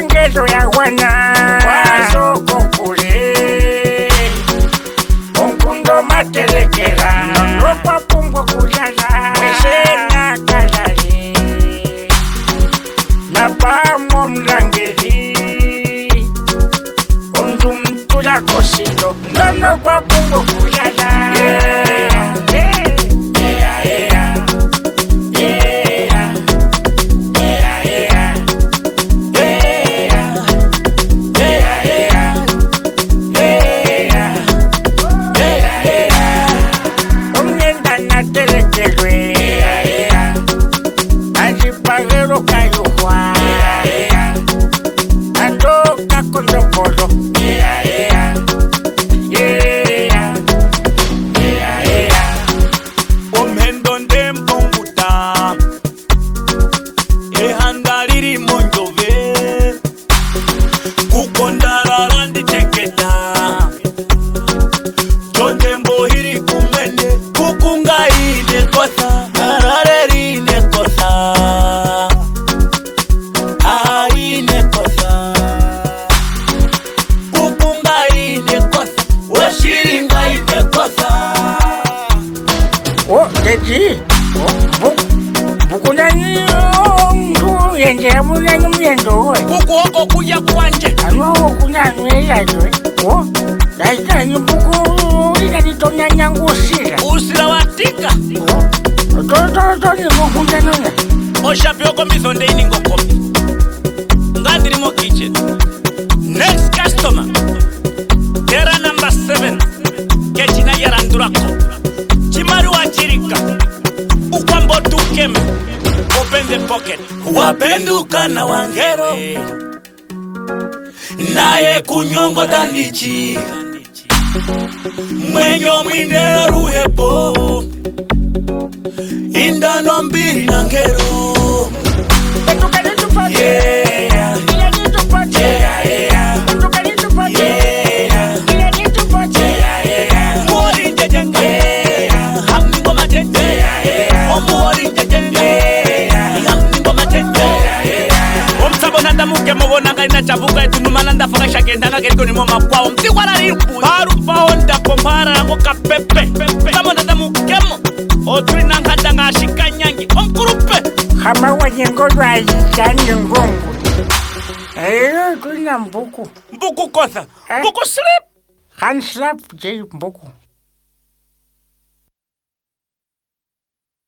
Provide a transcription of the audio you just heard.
Mangezo ya wana wasoko kule Onkundo matelekera Nopa pungo kulala Wesena kalali Napamo mlangeli Ondu mtula kosilo Nopa pungo kulala Buku wako kuja kwanje. Ano kuna nwela jwe. Daika ni buku ina nitonya nyangusira. Usira watika. Toto ni mkunja nuna. Oshapi wako mizonde ini ngokomi. Ngandiri mo kitchen. Next customer. Tera number 7. Kechina yarandurako. Chimaru wachirika. Ukwambo tukeme. Open the pocket. Wapenduka na wangero naye kunyongo dandichi mwenyo mwine ruhepo indano mbiri na ngero chabuka etunumana ndafakasha kendanga keriko ni moma kwao mtikwara ripu baru paonda kompara nako kapepe kama ndamukemo otri nankanda ngashika nyangi omkurupe kama wanyengolwa ajitani ngongo kuna mbuku kosa mbuku slip hand slap jay mbuku